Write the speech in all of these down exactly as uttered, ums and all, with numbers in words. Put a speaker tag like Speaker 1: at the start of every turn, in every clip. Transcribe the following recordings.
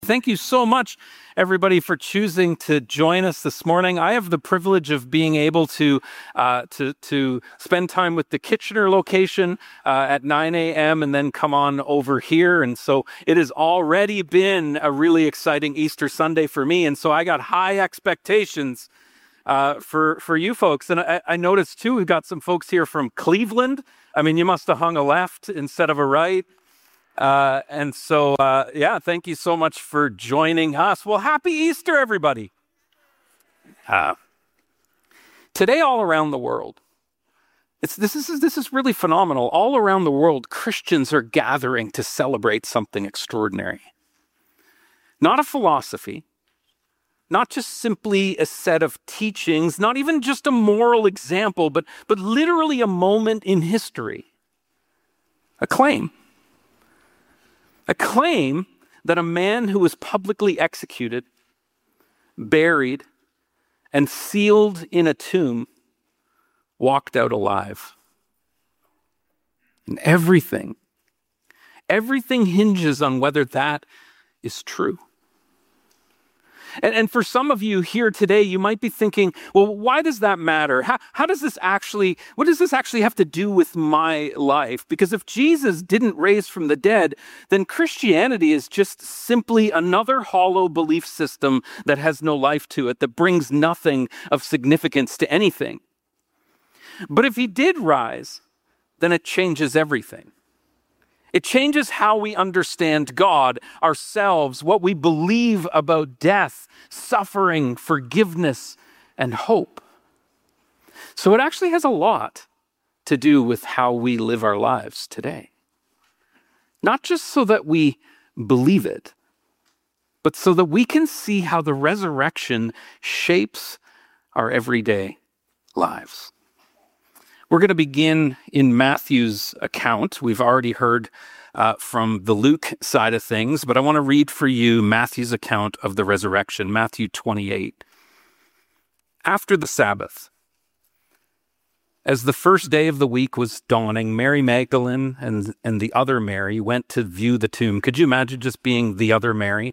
Speaker 1: Thank you so much, everybody, for choosing to join us this morning. I have the privilege of being able to uh, to to spend time with the Kitchener location uh, at nine a.m. and then come on over here. And so it has already been a really exciting Easter Sunday for me. And so I got high expectations uh, for for you folks. And I, I noticed too, we've got some folks here from Cleveland. I mean, you must have hung a left instead of a right. Uh, and so, uh, yeah, thank you so much for joining us. Well, happy Easter, everybody. Uh, today, all around the world, it's, this, is, this is really phenomenal. All around the world, Christians are gathering to celebrate something extraordinary. Not a philosophy, not just simply a set of teachings, not even just a moral example, but, but literally a moment in history, a claim. A claim that a man who was publicly executed, buried, and sealed in a tomb walked out alive. And everything, everything hinges on whether that is true. And, and for some of you here today, you might be thinking, well, why does that matter? How, how does this actually, what does this actually have to do with my life? Because if Jesus didn't raise from the dead, then Christianity is just simply another hollow belief system that has no life to it, that brings nothing of significance to anything. But if he did rise, then it changes everything. It changes how we understand God, ourselves, what we believe about death, suffering, forgiveness, and hope. So it actually has a lot to do with how we live our lives today. Not just so that we believe it, but so that we can see how the resurrection shapes our everyday lives. We're going to begin in Matthew's account. We've already heard uh, from the Luke side of things, but I want to read for you Matthew's account of the resurrection, Matthew twenty-eight. After the Sabbath, as the first day of the week was dawning, Mary Magdalene and, and the other Mary went to view the tomb. Could you imagine just being the other Mary?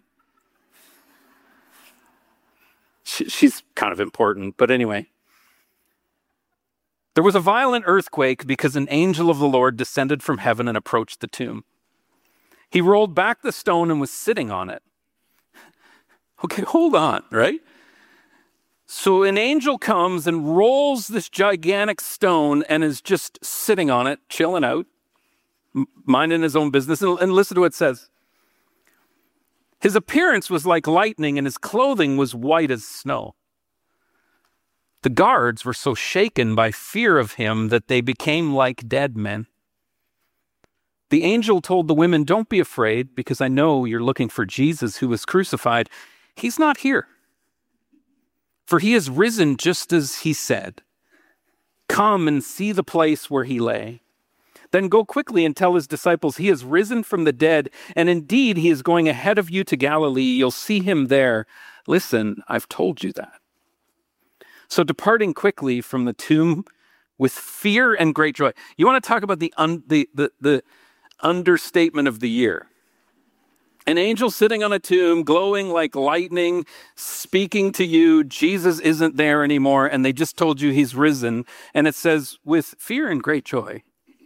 Speaker 1: She, she's kind of important, but anyway. There was a violent earthquake because an angel of the Lord descended from heaven and approached the tomb. He rolled back the stone and was sitting on it. Okay, hold on, right? So an angel comes and rolls this gigantic stone and is just sitting on it, chilling out, minding his own business. And, and listen to what it says. His appearance was like lightning and his clothing was white as snow. The guards were so shaken by fear of him that they became like dead men. The angel told the women, "Don't be afraid, because I know you're looking for Jesus who was crucified. He's not here, for he has risen just as he said. Come and see the place where he lay. Then go quickly and tell his disciples he has risen from the dead, and indeed he is going ahead of you to Galilee. You'll see him there. Listen, I've told you that." So departing quickly from the tomb with fear and great joy. You want to talk about the, un, the, the, the understatement of the year. An angel sitting on a tomb, glowing like lightning, speaking to you. Jesus isn't there anymore, and they just told you he's risen. And it says, with fear and great joy.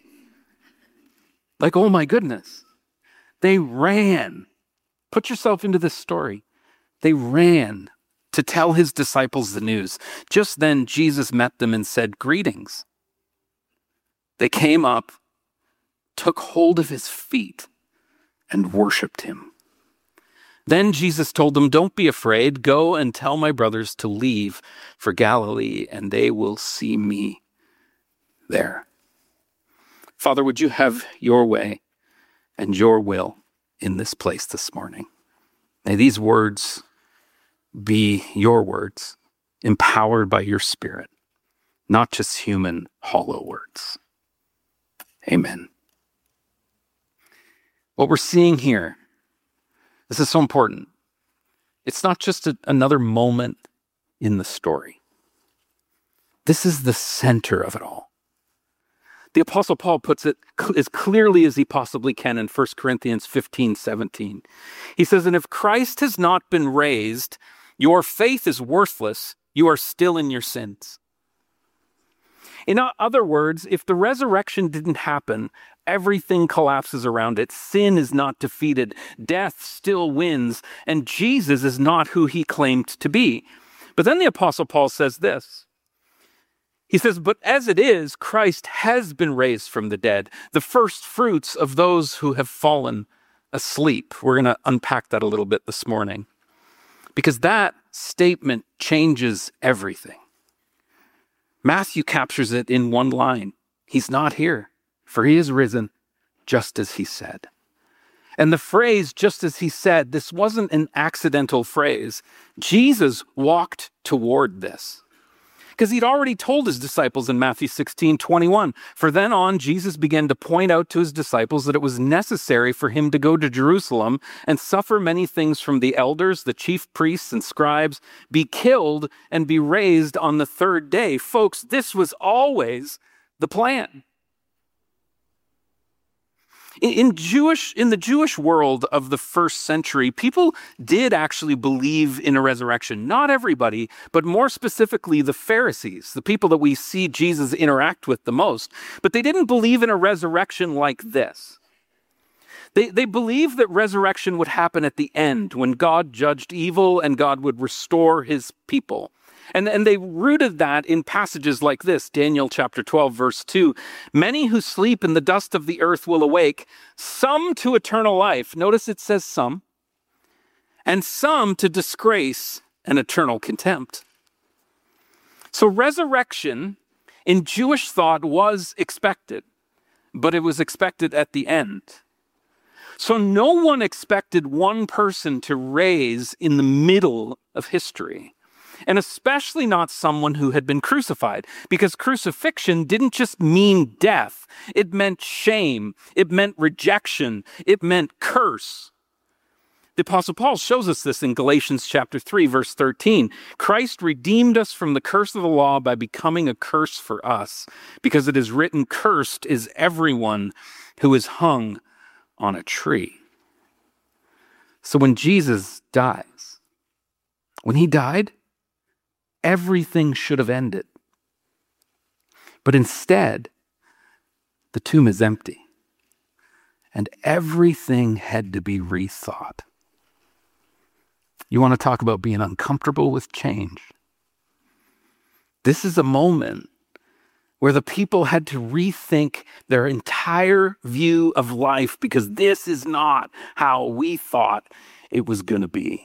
Speaker 1: Like, oh my goodness. They ran. Put yourself into this story. They ran to tell his disciples the news. Just then, Jesus met them and said, "Greetings." They came up, took hold of his feet, and worshiped him. Then Jesus told them, "Don't be afraid. Go and tell my brothers to leave for Galilee, and they will see me there." Father, would you have your way and your will in this place this morning? May these words be your words, empowered by your Spirit, not just human, hollow words. Amen. What we're seeing here, this is so important. It's not just a, another moment in the story. This is the center of it all. The Apostle Paul puts it cl- as clearly as he possibly can in First Corinthians fifteen seventeen. He says, and if Christ has not been raised, your faith is worthless. You are still in your sins. In other words, if the resurrection didn't happen, everything collapses around it. Sin is not defeated. Death still wins. And Jesus is not who he claimed to be. But then the Apostle Paul says this. He says, but as it is, Christ has been raised from the dead, the first fruits of those who have fallen asleep. We're going to unpack that a little bit this morning, because that statement changes everything. Matthew captures it in one line. He's not here, for he is risen, just as he said. And the phrase, just as he said, this wasn't an accidental phrase. Jesus walked toward this, because he'd already told his disciples in Matthew sixteen twenty-one. For then on, Jesus began to point out to his disciples that it was necessary for him to go to Jerusalem and suffer many things from the elders, the chief priests and scribes, be killed and be raised on the third day. Folks, this was always the plan. In Jewish, in the Jewish world of the first century, people did actually believe in a resurrection. Not everybody, but more specifically the Pharisees, the people that we see Jesus interact with the most. But they didn't believe in a resurrection like this. They, they believed that resurrection would happen at the end, when God judged evil and God would restore his people. And, and they rooted that in passages like this, Daniel chapter twelve, verse two. Many who sleep in the dust of the earth will awake, some to eternal life. Notice it says some. And some to disgrace and eternal contempt. So resurrection in Jewish thought was expected, but it was expected at the end. So no one expected one person to raise in the middle of history. And especially not someone who had been crucified, because crucifixion didn't just mean death. It meant shame. It meant rejection. It meant curse. The Apostle Paul shows us this in Galatians chapter three, verse thirteen. Christ redeemed us from the curse of the law by becoming a curse for us, because it is written, cursed is everyone who is hung on a tree. So when Jesus dies, when he died, everything should have ended. But instead, the tomb is empty. And everything had to be rethought. You want to talk about being uncomfortable with change? This is a moment where the people had to rethink their entire view of life, because this is not how we thought it was going to be.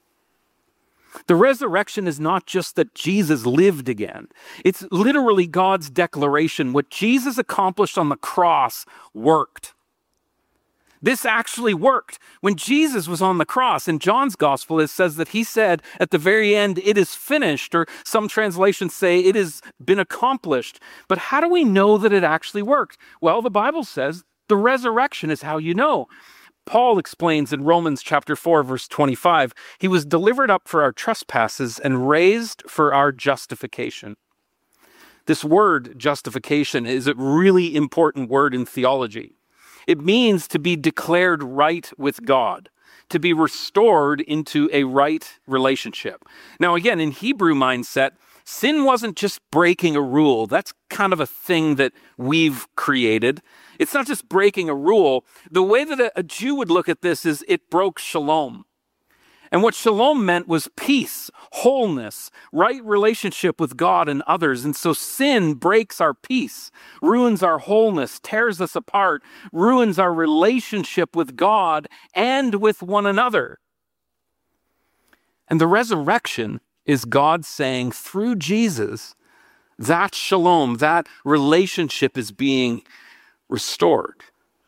Speaker 1: The resurrection is not just that Jesus lived again. It's literally God's declaration. What Jesus accomplished on the cross worked. This actually worked. When Jesus was on the cross, in John's gospel, it says that he said at the very end, it is finished, or some translations say it has been accomplished. But how do we know that it actually worked? Well, the Bible says the resurrection is how you know. Paul explains in Romans chapter four, verse twenty-five, he was delivered up for our trespasses and raised for our justification. This word, justification, is a really important word in theology. It means to be declared right with God, to be restored into a right relationship. Now, again, in Hebrew mindset, sin wasn't just breaking a rule. That's kind of a thing that we've created. It's not just breaking a rule. The way that a, a Jew would look at this is it broke shalom. And what shalom meant was peace, wholeness, right relationship with God and others. And so sin breaks our peace, ruins our wholeness, tears us apart, ruins our relationship with God and with one another. And the resurrection is God saying through Jesus, that shalom, that relationship is being restored.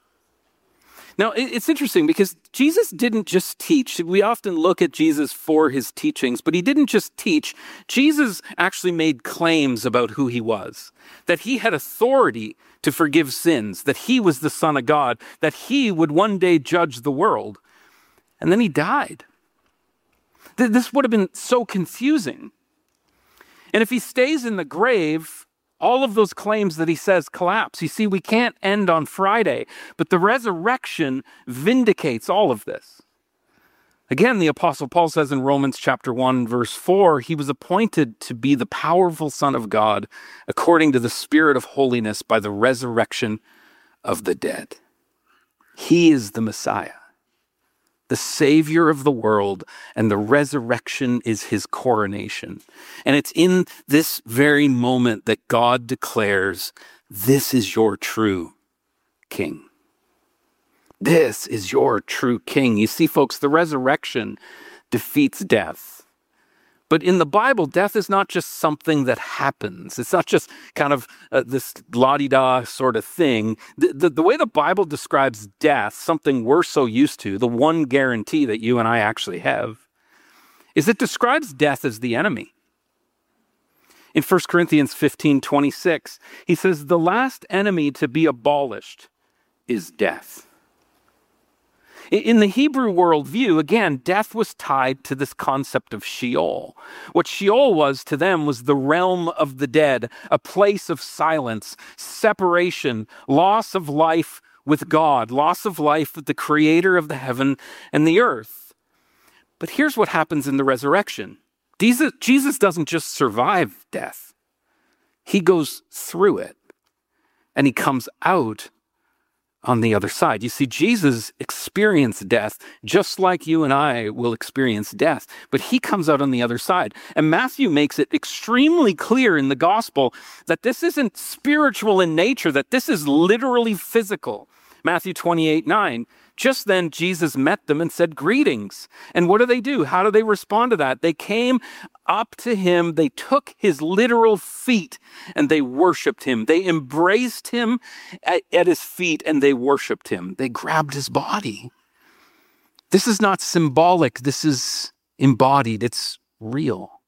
Speaker 1: Now, it's interesting because Jesus didn't just teach. We often look at Jesus for his teachings, but he didn't just teach. Jesus actually made claims about who he was, that he had authority to forgive sins, that he was the Son of God, that he would one day judge the world. And then he died. This would have been so confusing. And if he stays in the grave, All of those claims that he says collapse. You see, we can't end on Friday, but the resurrection vindicates all of this. Again, the Apostle Paul says in Romans chapter one, verse four, he was appointed to be the powerful Son of God according to the Spirit of holiness by the resurrection of the dead. He is the Messiah, the Savior of the world, and the resurrection is his coronation. And it's in this very moment that God declares, this is your true King. This is your true King. You see, folks, the resurrection defeats death. But in the Bible, death is not just something that happens. It's not just kind of uh, this la-di-da sort of thing. The, the, the way the Bible describes death, something we're so used to, the one guarantee that you and I actually have, is it describes death as the enemy. In First Corinthians fifteen twenty-six, he says, the last enemy to be abolished is death. In the Hebrew worldview, again, death was tied to this concept of Sheol. What Sheol was to them was the realm of the dead, a place of silence, separation, loss of life with God, loss of life with the creator of the heaven and the earth. But here's what happens in the resurrection. Jesus, Jesus doesn't just survive death. He goes through it, and he comes out on the other side. You see, Jesus experienced death just like you and I will experience death, but he comes out on the other side. And Matthew makes it extremely clear in the gospel that this isn't spiritual in nature, that this is literally physical. Matthew twenty-eight nine. Just then Jesus met them and said, greetings. And what do they do? How do they respond to that? They came up to him, they took his literal feet, and they worshiped him. They embraced him at, at his feet, and they worshiped him. They grabbed his body. This is not symbolic. This is embodied. It's real.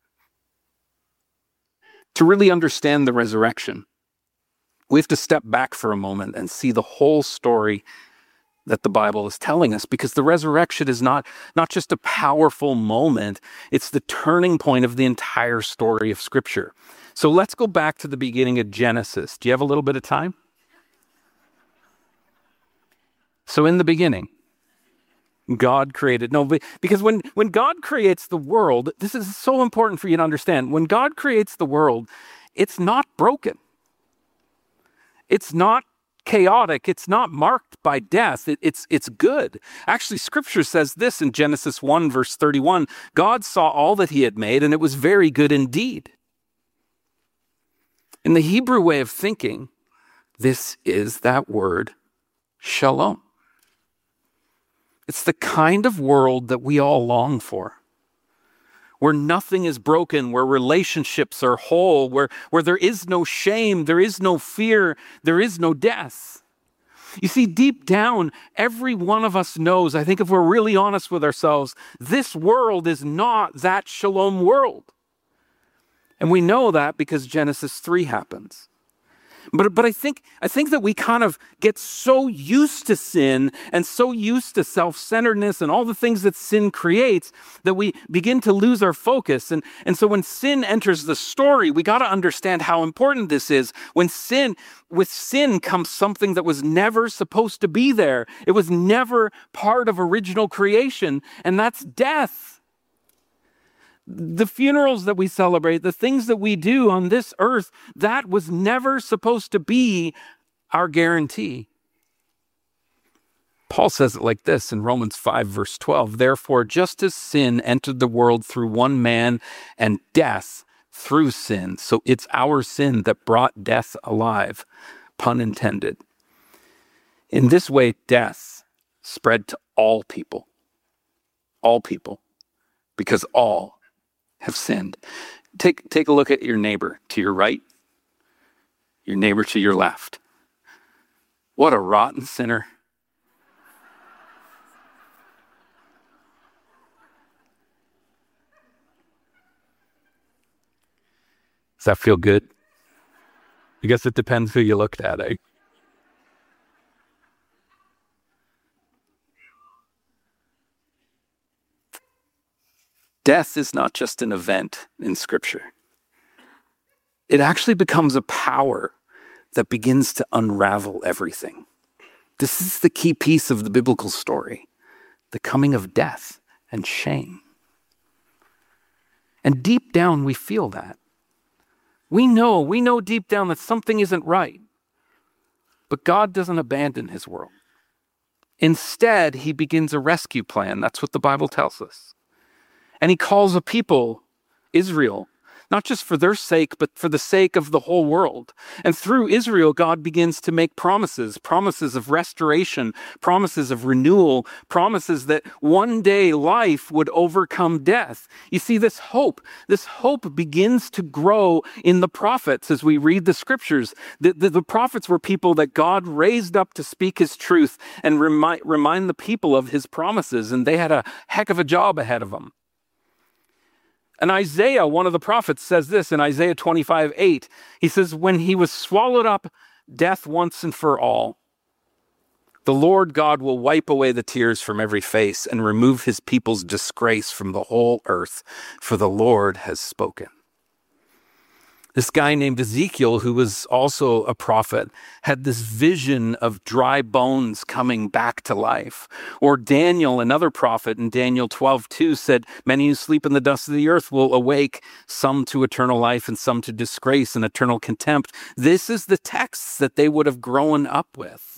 Speaker 1: To really understand the resurrection, we have to step back for a moment and see the whole story that the Bible is telling us, because the resurrection is not, not just a powerful moment, it's the turning point of the entire story of Scripture. So let's go back to the beginning of Genesis. Do you have a little bit of time? So in the beginning, God created, no, because when, when God creates the world, this is so important for you to understand. When God creates the world, it's not broken. It's not chaotic. It's not marked by death. It, it's, it's good. Actually, Scripture says this in Genesis one, verse thirty-one, God saw all that he had made, and it was very good indeed. In the Hebrew way of thinking, this is that word, shalom. It's the kind of world that we all long for, where nothing is broken, where relationships are whole, where, where there is no shame, there is no fear, there is no death. You see, deep down, every one of us knows, I think if we're really honest with ourselves, this world is not that shalom world. And we know that because Genesis three happens. But, but I think, I think that we kind of get so used to sin and so used to self-centeredness and all the things that sin creates that we begin to lose our focus. And, and so when sin enters the story, we got to understand how important this is. When sin, with sin comes something that was never supposed to be there. It was never part of original creation, and that's death. The funerals that we celebrate, the things that we do on this earth, that was never supposed to be our guarantee. Paul says it like this in Romans five, verse twelve. Therefore, just as sin entered the world through one man and death through sin, so it's our sin that brought death alive, pun intended. In this way, death spread to all people, all people, because all have sinned. Take, take a look at your neighbor to your right, your neighbor to your left. What a rotten sinner. Does that feel good? I guess it depends who you looked at, eh? Death is not just an event in Scripture. it actually becomes a power that begins to unravel everything. This is the key piece of the biblical story, the coming of death and shame. And deep down, we feel that. We know, we know deep down that something isn't right. But God doesn't abandon his world. Instead, he begins a rescue plan. That's what the Bible tells us. And he calls a people, Israel, not just for their sake, but for the sake of the whole world. And through Israel, God begins to make promises, promises of restoration, promises of renewal, promises that one day life would overcome death. You see, this hope, this hope begins to grow in the prophets as we read the scriptures. The, the, the prophets were people that God raised up to speak his truth and remind, remind the people of his promises, and they had a heck of a job ahead of them. And Isaiah, one of the prophets, says this in Isaiah twenty-five eight. He says, when he was swallowed up, death once and for all, the Lord God will wipe away the tears from every face and remove his people's disgrace from the whole earth, for the Lord has spoken. This guy named Ezekiel, who was also a prophet, had this vision of dry bones coming back to life. Or Daniel, another prophet, in Daniel twelve two said, many who sleep in the dust of the earth will awake, some to eternal life and some to disgrace and eternal contempt. This is the texts that they would have grown up with.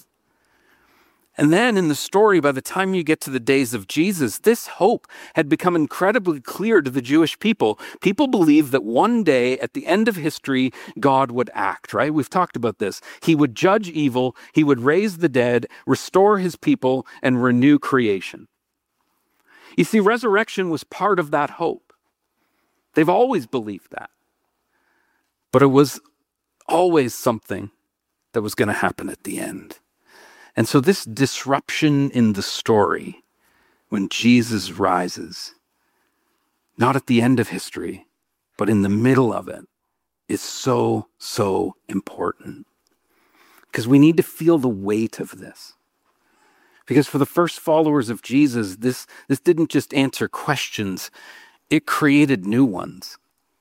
Speaker 1: And then in the story, by the time you get to the days of Jesus, this hope had become incredibly clear to the Jewish people. People believed that one day at the end of history, God would act, right? We've talked about this. He would judge evil, he would raise the dead, restore his people, and renew creation. You see, resurrection was part of that hope. They've always believed that. But it was always something that was going to happen at the end. And so this disruption in the story, when Jesus rises, not at the end of history, but in the middle of it, is so, so important. Because we need to feel the weight of this. Because for the first followers of Jesus, this, this didn't just answer questions, it created new ones.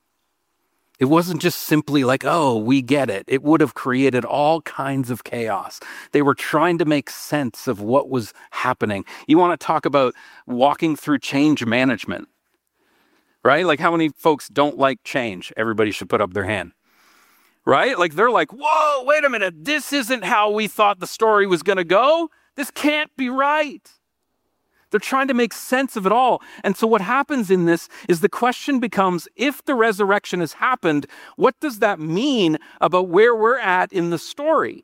Speaker 1: It wasn't just simply like, oh, we get it. It would have created all kinds of chaos. They were trying to make sense of what was happening. You want to talk about walking through change management, right? Like how many folks don't like change? Everybody should put up their hand, right? Like they're like, whoa, wait a minute. This isn't how we thought the story was going to go. This can't be right. They're trying to make sense of it all. And so what happens in this is the question becomes, if the resurrection has happened, what does that mean about where we're at in the story?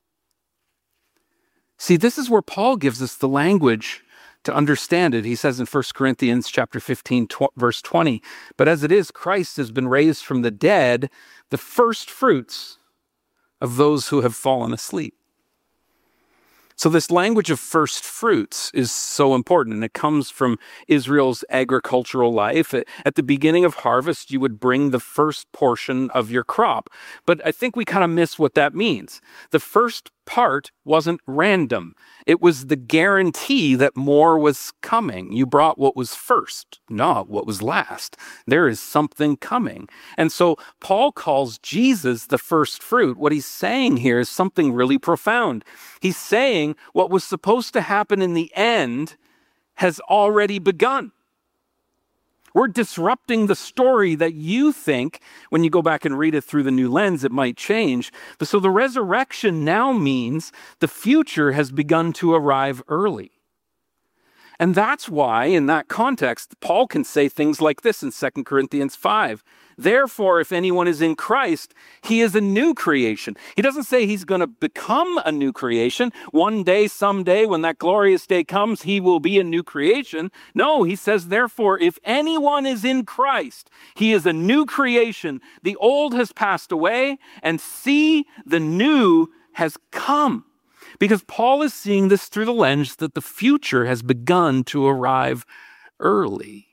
Speaker 1: See, this is where Paul gives us the language to understand it. He says in First Corinthians chapter fifteen, tw- verse twenty, but as it is, Christ has been raised from the dead, the first fruits of those who have fallen asleep. So this language of first fruits is so important, and it comes from Israel's agricultural life. At the beginning of harvest, you would bring the first portion of your crop. But I think we kind of miss what that means. The first part wasn't random. It was the guarantee that more was coming. You brought what was first, not what was last. There is something coming. And so Paul calls Jesus the first fruit. What he's saying here is something really profound. He's saying what was supposed to happen in the end has already begun. We're disrupting the story that you think, when you go back and read it through the new lens, it might change. But so the resurrection now means the future has begun to arrive early. And that's why, in that context, Paul can say things like this in Second Corinthians five. Therefore, if anyone is in Christ, he is a new creation. He doesn't say he's going to become a new creation. One day, someday, when that glorious day comes, he will be a new creation. No, he says, therefore, if anyone is in Christ, he is a new creation. The old has passed away, and see, the new has come. Because Paul is seeing this through the lens that the future has begun to arrive early.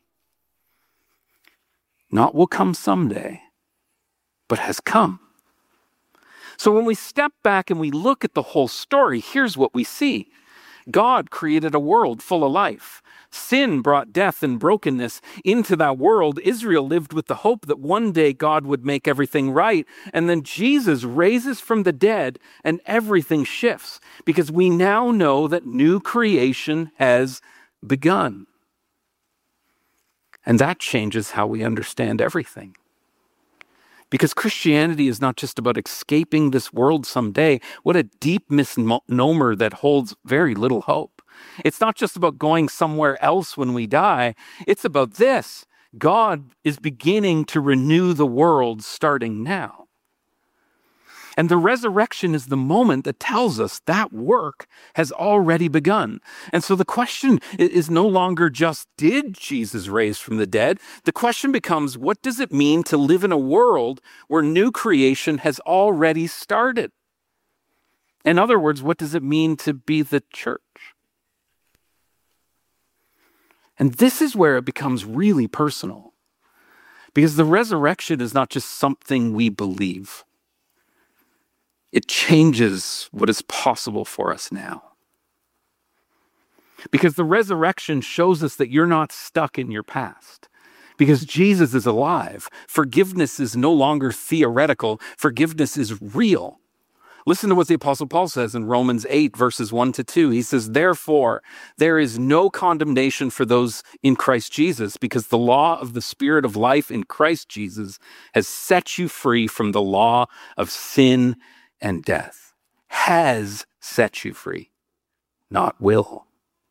Speaker 1: Not will come someday, but has come. So when we step back and we look at the whole story, here's what we see. God created a world full of life. Sin brought death and brokenness into that world. Israel lived with the hope that one day God would make everything right. And then Jesus raises from the dead and everything shifts because we now know that new creation has begun. And that changes how we understand everything. Because Christianity is not just about escaping this world someday. What a deep misnomer that holds very little hope. It's not just about going somewhere else when we die. It's about this. God is beginning to renew the world starting now. And the resurrection is the moment that tells us that work has already begun. And so the question is no longer just, did Jesus raise from the dead? The question becomes, what does it mean to live in a world where new creation has already started? In other words, what does it mean to be the church? And this is where it becomes really personal, because the resurrection is not just something we believe. It changes what is possible for us now. Because the resurrection shows us that you're not stuck in your past. Because Jesus is alive. Forgiveness is no longer theoretical. Forgiveness is real. Listen to what the Apostle Paul says in Romans eight, verses one to two. He says, therefore, there is no condemnation for those in Christ Jesus, because the law of the Spirit of life in Christ Jesus has set you free from the law of sin and death. Has set you free, not will.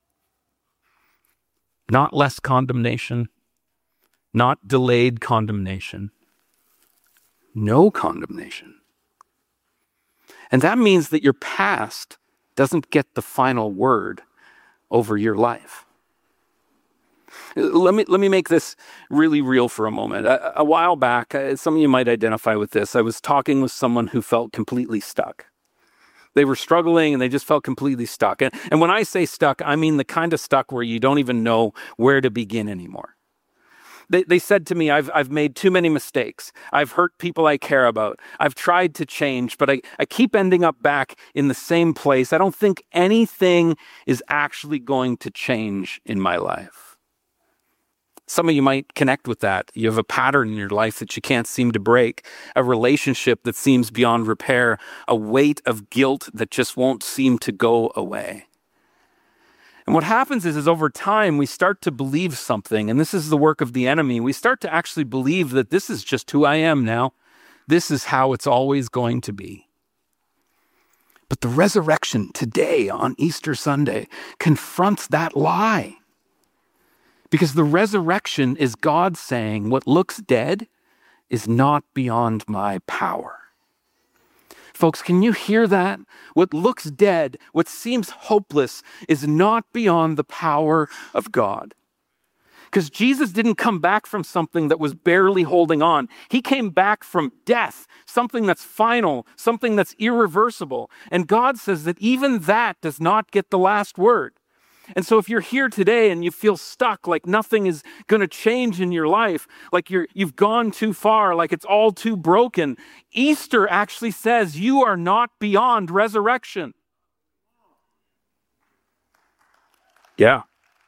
Speaker 1: Not less condemnation, not delayed condemnation, no condemnation. And that means that your past doesn't get the final word over your life. Let me let me make this really real for a moment. A, a while back, uh, some of you might identify with this. I was talking with someone who felt completely stuck. They were struggling and they just felt completely stuck. And, and when I say stuck, I mean the kind of stuck where you don't even know where to begin anymore. They, they said to me, I've, I've made too many mistakes. I've hurt people I care about. I've tried to change, but I, I keep ending up back in the same place. I don't think anything is actually going to change in my life. Some of you might connect with that. You have a pattern in your life that you can't seem to break, a relationship that seems beyond repair, a weight of guilt that just won't seem to go away. And what happens is, is over time, we start to believe something, and this is the work of the enemy. We start to actually believe that this is just who I am now. This is how it's always going to be. But the resurrection today on Easter Sunday confronts that lie. Because the resurrection is God saying what looks dead is not beyond my power. Folks, can you hear that? What looks dead, what seems hopeless, is not beyond the power of God. Because Jesus didn't come back from something that was barely holding on. He came back from death, something that's final, something that's irreversible. And God says that even that does not get the last word. And so if you're here today and you feel stuck, like nothing is going to change in your life, like you're, you've gone too far, like it's all too broken, Easter actually says you are not beyond resurrection. Yeah.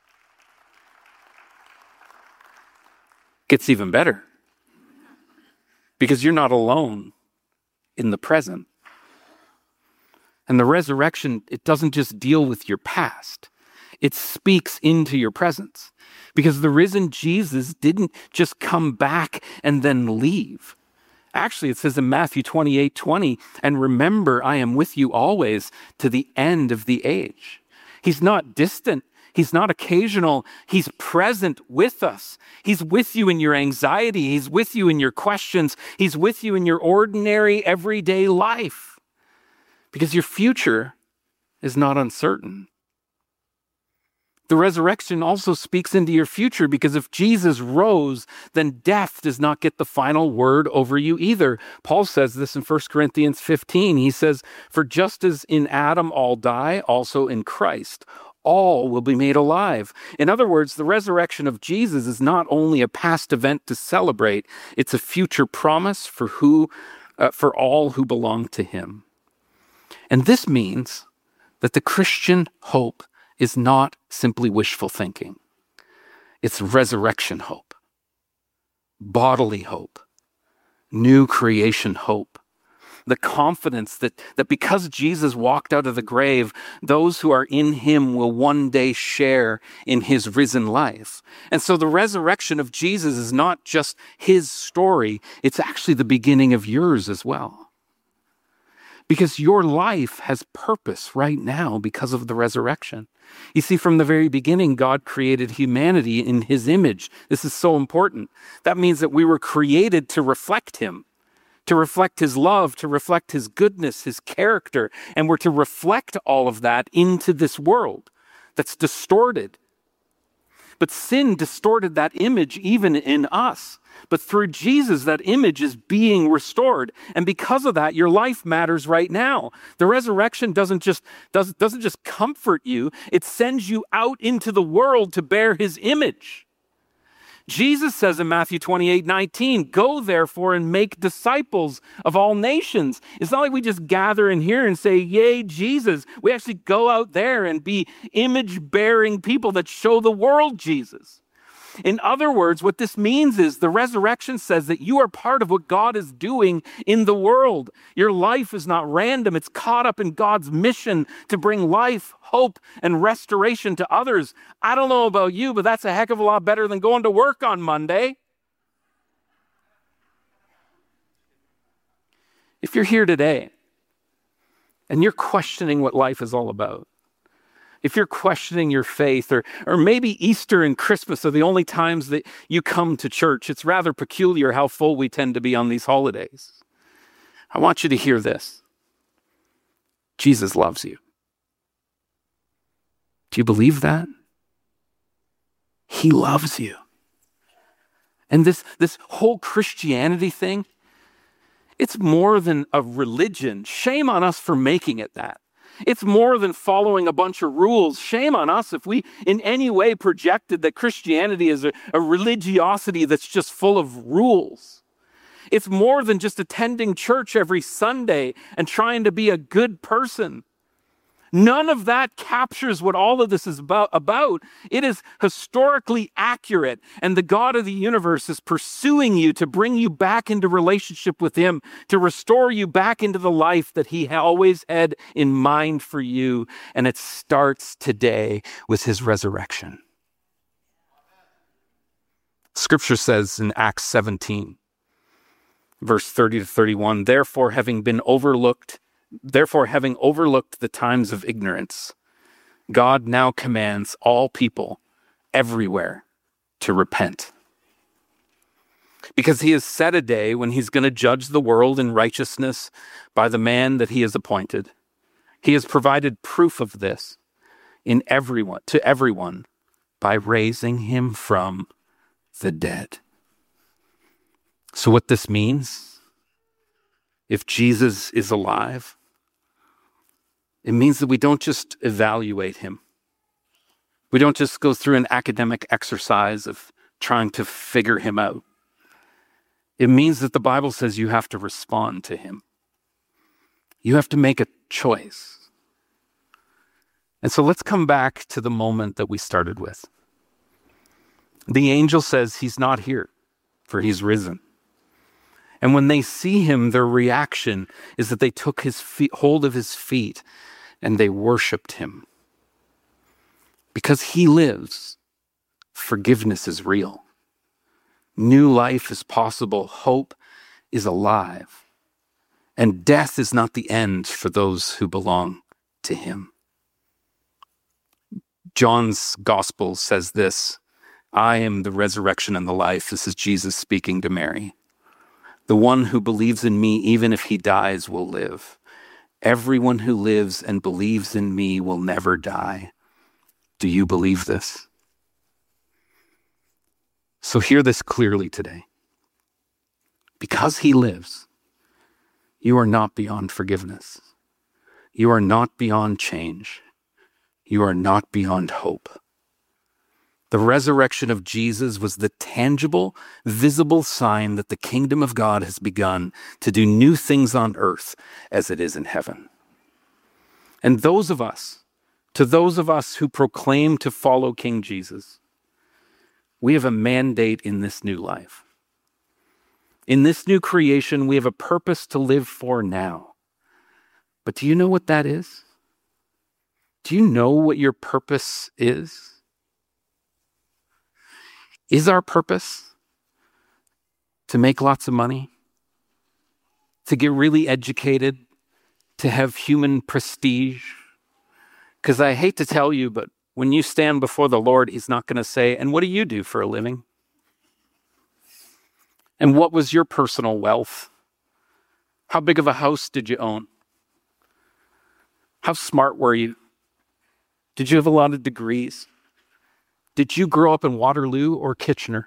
Speaker 1: Gets even better. Because you're not alone in the present. And the resurrection, it doesn't just deal with your past. It speaks into your presence, because the risen Jesus didn't just come back and then leave. Actually, it says in Matthew twenty-eight twenty, and remember, I am with you always to the end of the age. He's not distant. He's not occasional. He's present with us. He's with you in your anxiety. He's with you in your questions. He's with you in your ordinary, everyday life, because your future is not uncertain. The resurrection also speaks into your future, because if Jesus rose, then death does not get the final word over you either. Paul says this in First Corinthians fifteen. He says, for just as in Adam all die, also in Christ all will be made alive. In other words, the resurrection of Jesus is not only a past event to celebrate, it's a future promise for who, uh, for all who belong to him. And this means that the Christian hope is not simply wishful thinking. It's resurrection hope, bodily hope, new creation hope. The confidence that, that because Jesus walked out of the grave, those who are in him will one day share in his risen life. And so the resurrection of Jesus is not just his story, it's actually the beginning of yours as well. Because your life has purpose right now because of the resurrection. You see, from the very beginning, God created humanity in his image. This is so important. That means that we were created to reflect him, to reflect his love, to reflect his goodness, his character, and we're to reflect all of that into this world that's distorted. But sin distorted that image even in us. But through Jesus, that image is being restored. And because of that, your life matters right now. The resurrection doesn't just, doesn't, doesn't just comfort you, it sends you out into the world to bear his image. Jesus says in Matthew twenty-eight nineteen, go therefore and make disciples of all nations. It's not like we just gather in here and say, yay, Jesus. We actually go out there and be image-bearing people that show the world Jesus. In other words, what this means is the resurrection says that you are part of what God is doing in the world. Your life is not random. It's caught up in God's mission to bring life, hope, and restoration to others. I don't know about you, but that's a heck of a lot better than going to work on Monday. If you're here today and you're questioning what life is all about, if you're questioning your faith, or, or maybe Easter and Christmas are the only times that you come to church, it's rather peculiar how full we tend to be on these holidays. I want you to hear this. Jesus loves you. Do you believe that? He loves you. And this, this whole Christianity thing, it's more than a religion. Shame on us for making it that. It's more than following a bunch of rules. Shame on us if we in any way projected that Christianity is a, a religiosity that's just full of rules. It's more than just attending church every Sunday and trying to be a good person. None of that captures what all of this is about. about. It is historically accurate, and the God of the universe is pursuing you to bring you back into relationship with him, to restore you back into the life that he always had in mind for you, and it starts today with his resurrection. Scripture says in Acts seventeen, verse thirty to thirty-one, therefore having been overlooked Therefore, having overlooked the times of ignorance, God now commands all people everywhere to repent. Because he has set a day when he's going to judge the world in righteousness by the man that he has appointed. He has provided proof of this in everyone, to everyone by raising him from the dead. So what this means, if Jesus is alive, it means that we don't just evaluate him. We don't just go through an academic exercise of trying to figure him out. It means that the Bible says you have to respond to him. You have to make a choice. And so let's come back to the moment that we started with. The angel says he's not here, for he's risen. And when they see him, their reaction is that they took his feet, hold of his feet and they worshiped him. Because he lives, forgiveness is real. New life is possible. Hope is alive. And death is not the end for those who belong to him. John's gospel says this, I am the resurrection and the life. This is Jesus speaking to Mary. The one who believes in me, even if he dies, will live. Everyone who lives and believes in me will never die. Do you believe this? So hear this clearly today. Because he lives, you are not beyond forgiveness. You are not beyond change. You are not beyond hope. The resurrection of Jesus was the tangible, visible sign that the kingdom of God has begun to do new things on earth as it is in heaven. And those of us, to those of us who proclaim to follow King Jesus, We have a mandate in this new life. In this new creation, we have a purpose to live for now. But do you know what that is? Do you know what your purpose is? Is our purpose to make lots of money? To get really educated? To have human prestige? Because I hate to tell you, but when you stand before the Lord, he's not going to say, and what do you do for a living? And what was your personal wealth? How big of a house did you own? How smart were you? Did you have a lot of degrees? Did you grow up in Waterloo or Kitchener?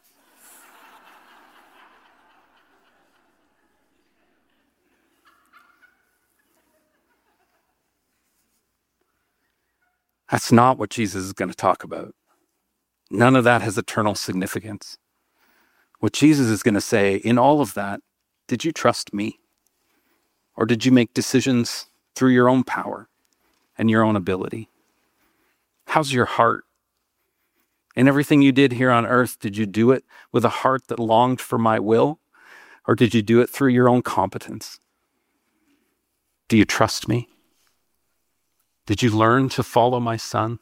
Speaker 1: That's not what Jesus is going to talk about. None of that has eternal significance. What Jesus is going to say, in all of that, did you trust me? Or did you make decisions through your own power and your own ability? How's your heart? In everything you did here on earth, did you do it with a heart that longed for my will? Or did you do it through your own competence? Do you trust me? Did you learn to follow my Son?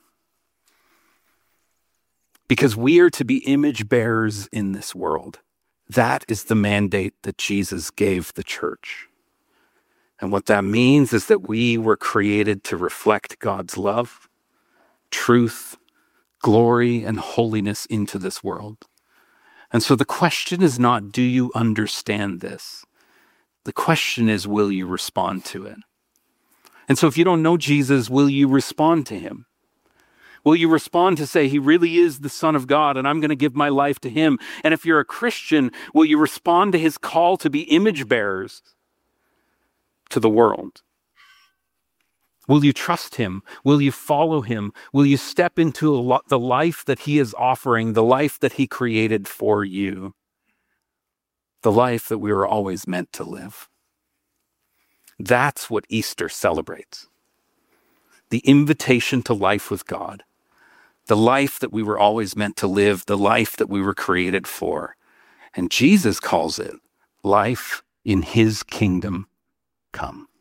Speaker 1: Because we are to be image bearers in this world. That is the mandate that Jesus gave the church. And what that means is that we were created to reflect God's love, truth, glory, and holiness into this world. And so the question is not, do you understand this? The question is, will you respond to it? And so if you don't know Jesus, will you respond to him? Will you respond to say, he really is the Son of God, and I'm going to give my life to him? And if you're a Christian, will you respond to his call to be image bearers to the world? Will you trust him? Will you follow him? Will you step into a lo- the life that he is offering, the life that he created for you? The life that we were always meant to live. That's what Easter celebrates. The invitation to life with God. The life that we were always meant to live, the life that we were created for. And Jesus calls it life in his kingdom come.